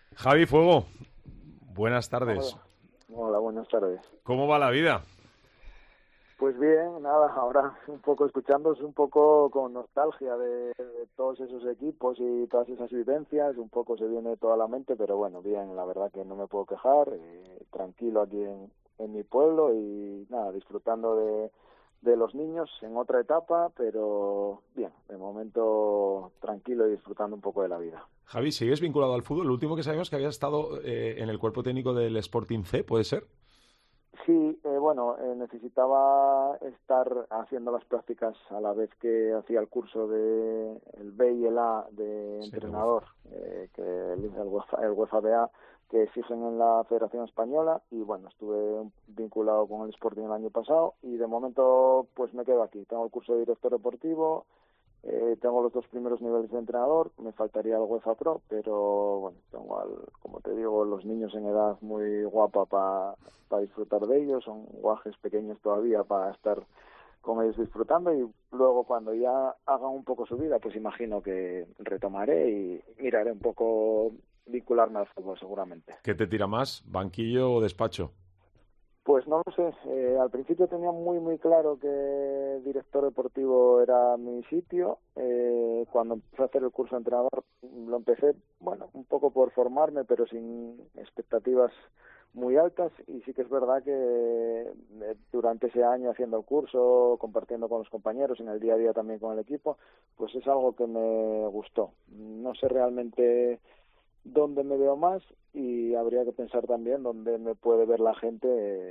Javi Fuego, buenas tardes. Hola, hola, buenas tardes. ¿Cómo va la vida? Pues bien, nada, ahora un poco escuchándoos un poco con nostalgia de todos esos equipos y todas esas vivencias, un poco se viene toda la mente, pero bueno, bien, la verdad que no me puedo quejar, tranquilo aquí en mi pueblo y nada, disfrutando de los niños en otra etapa, pero bien, de momento tranquilo y disfrutando un poco de la vida. Javi, ¿sigues vinculado al fútbol? Lo último que sabemos es que habías estado en el cuerpo técnico del Sporting C, ¿puede ser? Sí, bueno, necesitaba estar haciendo las prácticas a la vez que hacía el curso de el B y el A de Sí, de UEFA. entrenador, que el UEFA BA, que exigen en la Federación Española, y bueno, estuve vinculado con el Sporting el año pasado y de momento pues me quedo aquí. Tengo el curso de director deportivo, tengo los dos primeros niveles de entrenador, me faltaría el UEFA Pro, pero bueno, tengo, como te digo, los niños en edad muy guapa para disfrutar de ellos, son guajes pequeños todavía para estar con ellos disfrutando y luego cuando ya hagan un poco su vida, pues imagino que retomaré y miraré un poco vincularme al fútbol seguramente. ¿Qué te tira más, banquillo o despacho? Pues no lo sé, al principio tenía muy claro que director deportivo era mi sitio. Cuando empecé a hacer el curso de entrenador lo empecé, bueno, un poco por formarme, pero sin expectativas muy altas, y sí que es verdad que durante ese año haciendo el curso, compartiendo con los compañeros, en el día a día también con el equipo, pues es algo que me gustó. No sé realmente dónde me veo más y habría que pensar también dónde me puede ver la gente,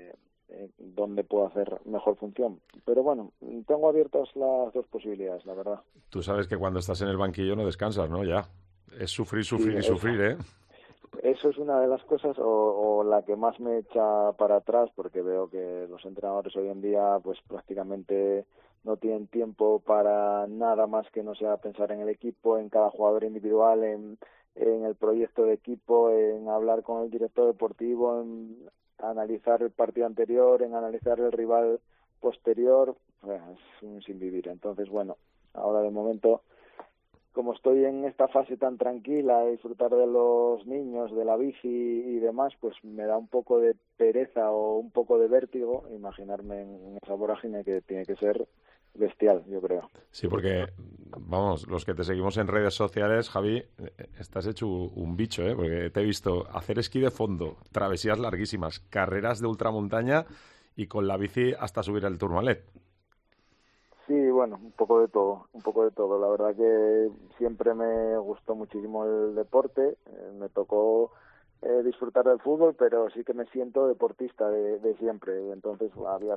dónde puedo hacer mejor función. Pero bueno, tengo abiertas las dos posibilidades, la verdad. Tú sabes que cuando estás en el banquillo no descansas, ¿no? Ya. Es sufrir, Sí, sufrir y sufrir, ¿eh? eso es una de las cosas o la que más me echa para atrás, porque veo que los entrenadores hoy en día pues prácticamente no tienen tiempo para nada más que no sea pensar en el equipo, en cada jugador individual, en el proyecto de equipo, en hablar con el director deportivo, en analizar el partido anterior, en analizar el rival posterior. Pues, es un sinvivir. Entonces, bueno, ahora de momento, como estoy en esta fase tan tranquila de disfrutar de los niños, de la bici y demás, pues me da un poco de pereza o un poco de vértigo imaginarme en esa vorágine que tiene que ser bestial, yo creo. Sí, porque, vamos, los que te seguimos en redes sociales, Javi, estás hecho un bicho, ¿eh? Porque te he visto hacer esquí de fondo, travesías larguísimas, carreras de ultramontaña y con la bici hasta subir el Tourmalet. Sí, bueno, un poco de todo, un poco de todo. La verdad que siempre me gustó muchísimo el deporte, me tocó disfrutar del fútbol, pero sí que me siento deportista de siempre. Entonces había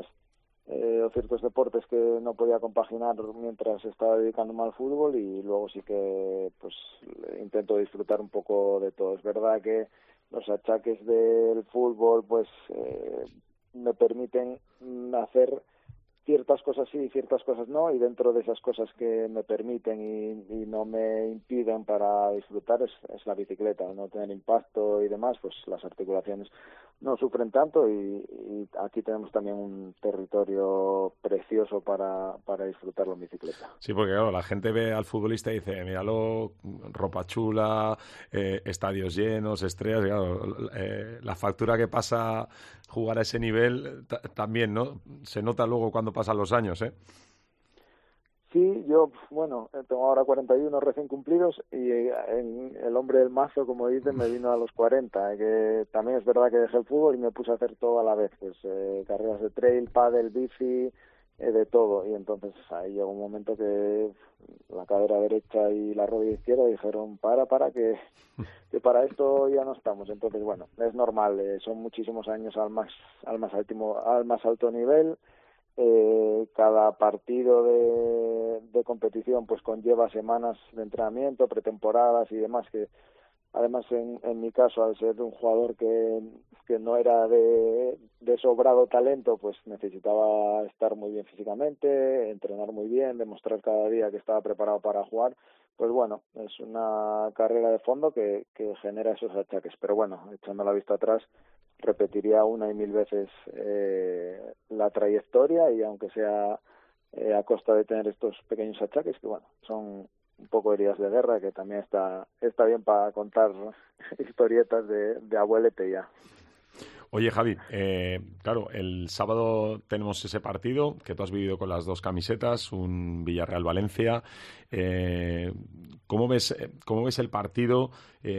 o ciertos deportes que no podía compaginar mientras estaba dedicándome al fútbol y luego sí que pues intento disfrutar un poco de todo. Es verdad que los achaques del fútbol pues me permiten hacer ciertas cosas sí y ciertas cosas no, y dentro de esas cosas que me permiten y no me impiden para disfrutar es la bicicleta, no tener impacto y demás, pues las articulaciones no sufren tanto y aquí tenemos también un territorio precioso para disfrutarlo en bicicleta. Sí, porque claro, la gente ve al futbolista y dice, míralo, ropa chula, estadios llenos, estrellas, y claro, la factura que pasa jugar a ese nivel también, ¿no? Se nota luego cuando pasan los años, ¿eh? Sí, yo, bueno, tengo ahora 41 recién cumplidos y el hombre del mazo, como dicen, me vino a los 40, que también es verdad que dejé el fútbol y me puse a hacer todo a la vez, pues carreras de trail, pádel, bici, de todo. Y entonces ahí llegó un momento que la cadera derecha y la rodilla izquierda dijeron, que para esto ya no estamos. Entonces, bueno, es normal, son muchísimos años al más alto nivel. Cada partido de competición pues conlleva semanas de entrenamiento, pretemporadas y demás, que además en mi caso, al ser un jugador que no era de sobrado talento, pues necesitaba estar muy bien físicamente, entrenar muy bien, demostrar cada día que estaba preparado para jugar. Pues bueno, es una carrera de fondo que genera esos achaques. Pero bueno, echando la vista atrás, repetiría una y mil veces la trayectoria y aunque sea a costa de tener estos pequeños achaques que bueno, son un poco de días de guerra, que también está bien para contar historietas de abuelete ya. Oye, Javi, claro, el sábado tenemos ese partido que tú has vivido con las dos camisetas, un Villarreal-Valencia. ¿Cómo ves el partido?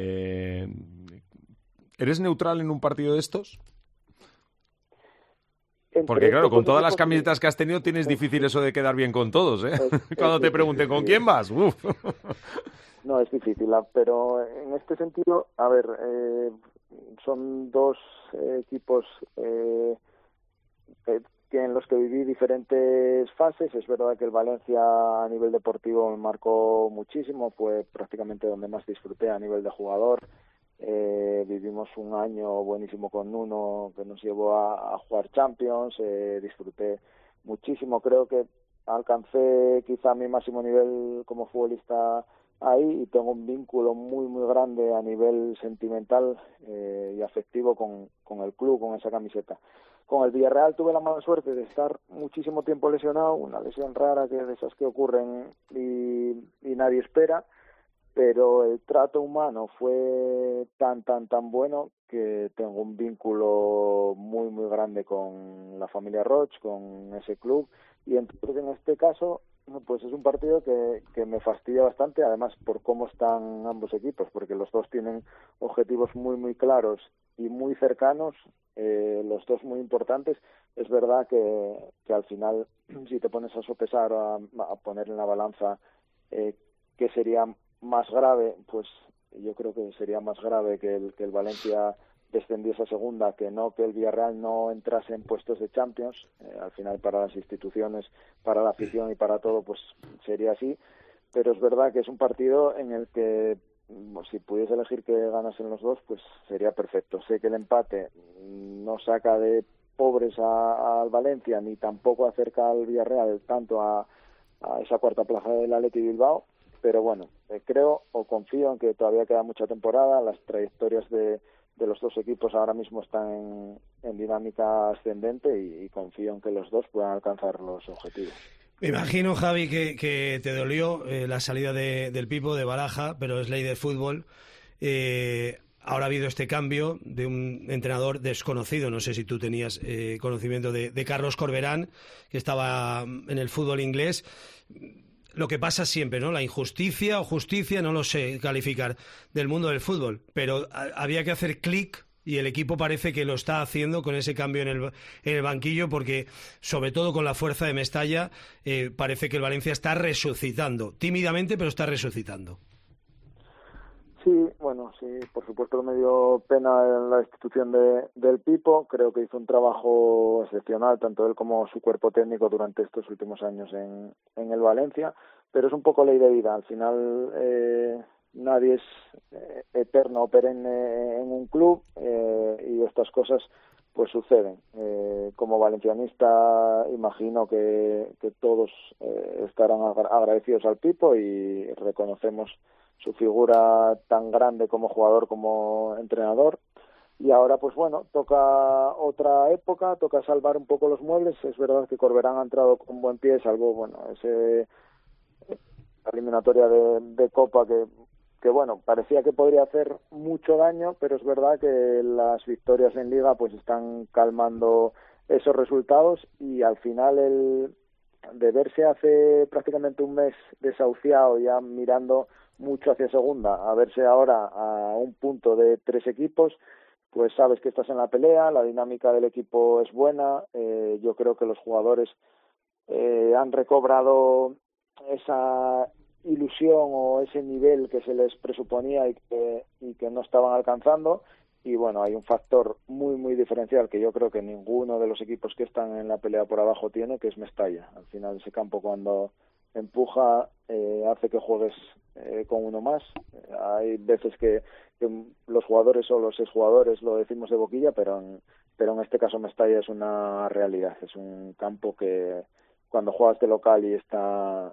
¿Eres neutral en un partido de estos? Porque claro, con todas las camisetas que has tenido tienes difícil eso de quedar bien con todos, ¿eh? Cuando te pregunten ¿con quién vas? ¡Uf! No, es difícil, pero en este sentido, a ver, son dos equipos en los que viví diferentes fases. Es verdad que el Valencia a nivel deportivo me marcó muchísimo, fue prácticamente donde más disfruté a nivel de jugador. Vivimos un año buenísimo con Nuno que nos llevó a jugar Champions, disfruté muchísimo, creo que alcancé quizá mi máximo nivel como futbolista ahí y tengo un vínculo muy muy grande a nivel sentimental y afectivo con el club, con esa camiseta. Con el Villarreal tuve la mala suerte de estar muchísimo tiempo lesionado, una lesión rara que de esas que ocurren y nadie espera, pero el trato humano fue tan bueno que tengo un vínculo muy muy grande con la familia Roig, con ese club, y entonces en este caso pues es un partido que me fastidia bastante, además por cómo están ambos equipos, porque los dos tienen objetivos muy muy claros y muy cercanos, los dos muy importantes. Es verdad que al final, si te pones a sopesar o a poner en la balanza qué sería más grave, pues yo creo que sería más grave que el Valencia descendiese a segunda, que el Villarreal no entrase en puestos de Champions. Al final, para las instituciones, para la afición y para todo, pues sería así. Pero es verdad que es un partido en el que si pudiese elegir que ganasen los dos, pues sería perfecto. Sé que el empate no saca de pobres al Valencia, ni tampoco acerca al Villarreal tanto a esa cuarta plaza del Athletic Bilbao, pero bueno, creo o confío en que todavía queda mucha temporada. Las trayectorias de los dos equipos ahora mismo están en dinámica ascendente y confío en que los dos puedan alcanzar los objetivos. Me imagino, Javi, que te dolió la salida del Pipo, de Baraja, pero es ley del fútbol. Ahora ha habido este cambio de un entrenador desconocido, no sé si tú tenías conocimiento de Carlos Corberán, que estaba en el fútbol inglés. Lo que pasa siempre, ¿no? La injusticia o justicia, no lo sé calificar, del mundo del fútbol, pero había que hacer clic y el equipo parece que lo está haciendo con ese cambio en el banquillo, porque sobre todo con la fuerza de Mestalla parece que el Valencia está resucitando, tímidamente, pero está resucitando. Sí, bueno, sí, por supuesto me dio pena en la institución del Pipo. Creo que hizo un trabajo excepcional, tanto él como su cuerpo técnico, durante estos últimos años en el Valencia, pero es un poco ley de vida. Al final nadie es eterno o perenne en un club y estas cosas pues suceden. Como valencianista imagino que todos estarán agradecidos al Pipo y reconocemos su figura tan grande como jugador como entrenador. Y ahora, pues bueno, toca otra época, toca salvar un poco los muebles. Es verdad que Corberán ha entrado con buen pie, salvo, bueno, ese eliminatoria de Copa que bueno, parecía que podría hacer mucho daño, pero es verdad que las victorias en Liga pues están calmando esos resultados, y al final de verse hace prácticamente un mes desahuciado, ya mirando mucho hacia segunda, a verse ahora a un punto de 3 equipos, pues sabes que estás en la pelea, la dinámica del equipo es buena. Yo creo que los jugadores han recobrado esa ilusión o ese nivel que se les presuponía y que no estaban alcanzando. Y bueno, hay un factor muy muy diferencial que yo creo que ninguno de los equipos que están en la pelea por abajo tiene, que es Mestalla. Al final ese campo, cuando empuja, hace que juegues con uno más. Hay veces que los jugadores o los exjugadores lo decimos de boquilla, pero en este caso Mestalla es una realidad. Es un campo que cuando juegas de local y está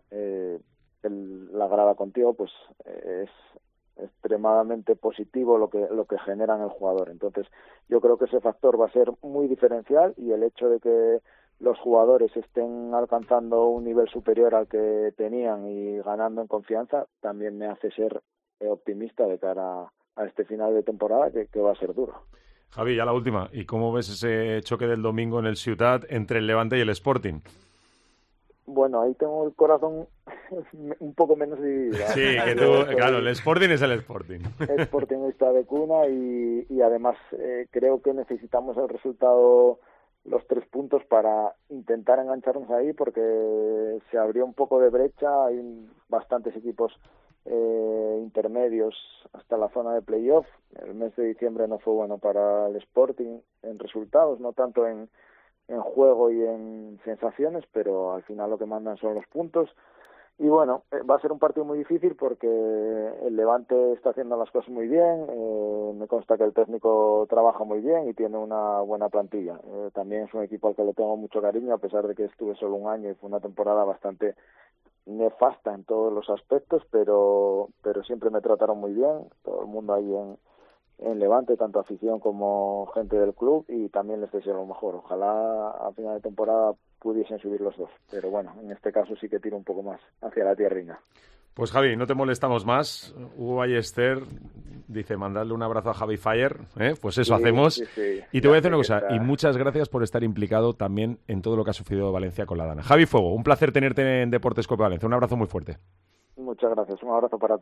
la grada contigo, pues es extremadamente positivo lo que genera en el jugador. Entonces yo creo que ese factor va a ser muy diferencial, y el hecho de que los jugadores estén alcanzando un nivel superior al que tenían y ganando en confianza, también me hace ser optimista de cara a este final de temporada que va a ser duro. Javi, ya la última. ¿Y cómo ves ese choque del domingo en el Ciutat entre el Levante y el Sporting? Bueno, ahí tengo el corazón un poco menos dividido. Sí, que tú, claro, el Sporting es el Sporting. Sportingista de cuna y además creo que necesitamos el resultado, los 3 puntos para intentar engancharnos ahí, porque se abrió un poco de brecha, hay bastantes equipos intermedios hasta la zona de playoff. El mes de diciembre no fue bueno para el Sporting en resultados, no tanto en juego y en sensaciones, pero al final lo que mandan son los puntos. Y bueno, va a ser un partido muy difícil porque el Levante está haciendo las cosas muy bien, me consta que el técnico trabaja muy bien y tiene una buena plantilla. También es un equipo al que le tengo mucho cariño, a pesar de que estuve solo un año y fue una temporada bastante nefasta en todos los aspectos, pero siempre me trataron muy bien, todo el mundo ahí en Levante, tanto afición como gente del club, y también les deseo lo mejor. Ojalá a final de temporada pudiesen subir los dos, pero bueno, en este caso sí que tiro un poco más hacia la tierrina. Pues Javi, no te molestamos más. Hugo Ballester dice mandarle un abrazo a Javi Fire, pues eso hacemos. Sí. Y te voy a decir una cosa, y muchas gracias por estar implicado también en todo lo que ha sufrido Valencia con la Dana. Javi Fuego, un placer tenerte en Deportes Cope Valencia, un abrazo muy fuerte. Muchas gracias, un abrazo para todos.